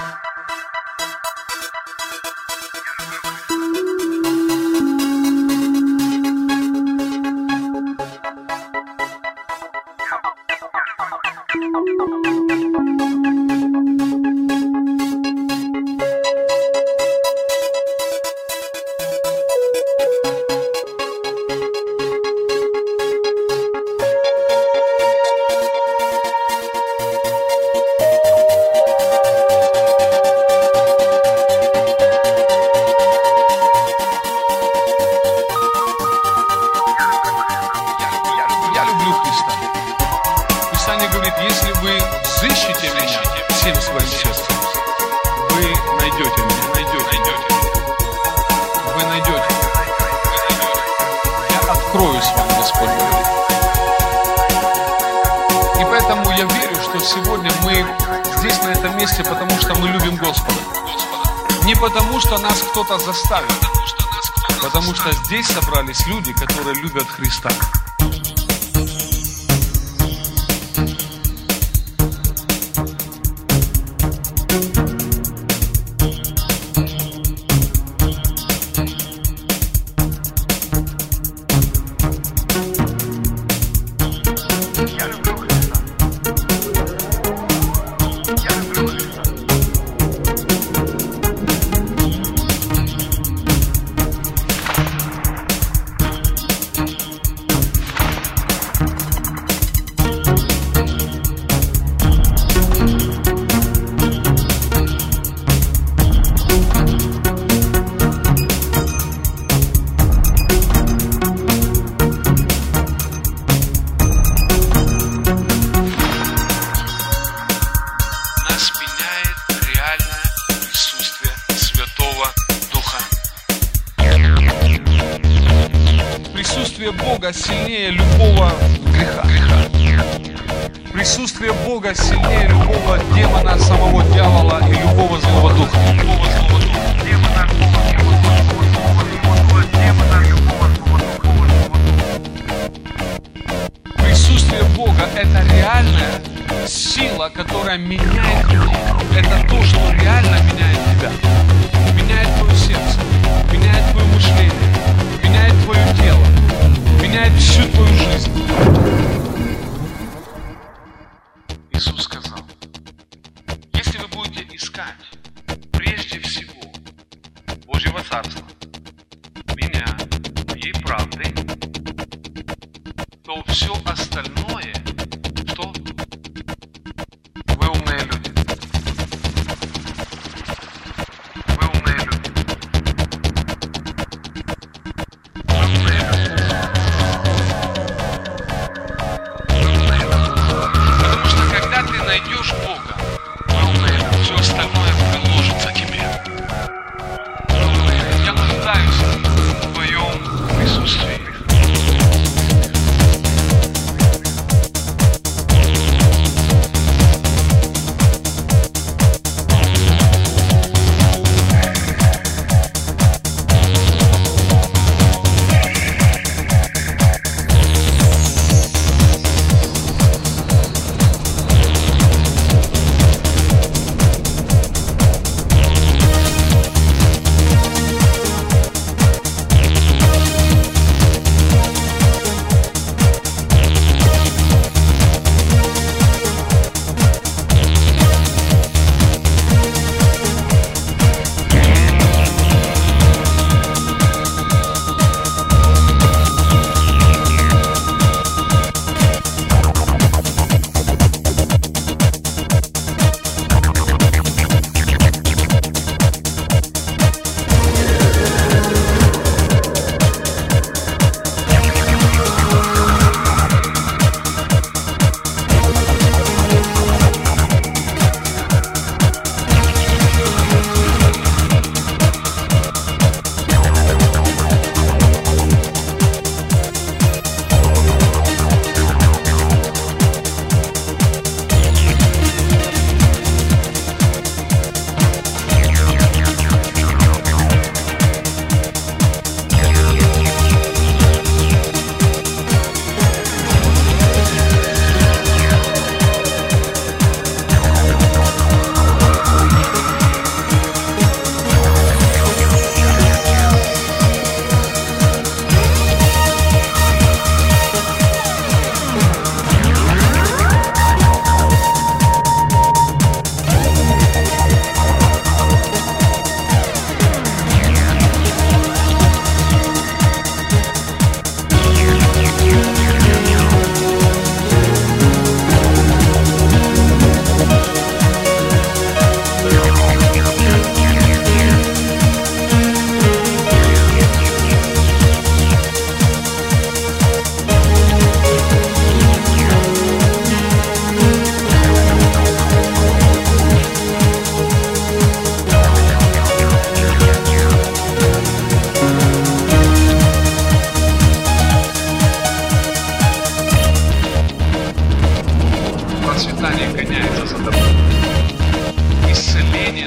Если вы взыщете меня всем своим сердцем, вы найдете меня, вы найдете. Я откроюсь вам, Господь говорит. И поэтому я верю, что сегодня мы здесь, на этом месте, потому что мы любим Господа. Не потому, что нас кто-то заставил, потому что здесь собрались люди, которые любят Христа. Присутствие Бога сильнее любого греха. Присутствие Бога сильнее любого демона, самого дьявола и любого злого духа. Присутствие Бога – это реальная сила, которая меняет людей. Это то, что реально меняет тебя. Меняет твое сердце, меняет твое мышление, меняет твое тело, меняет всю твою жизнь. Иисус сказал: если вы будете искать прежде всего Божьего Царства, меня, моей правды, то все остальное, что вы умные люди. Вы умные люди. Потому что когда ты найдешь Бога, все остальное приложится тебе. Я нуждаюсь в твоем присутствии.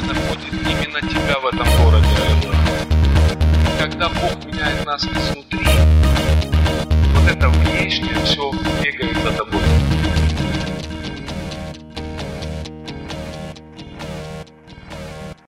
находит именно тебя в этом городе, аллилуйя. Когда Бог меняет нас изнутри,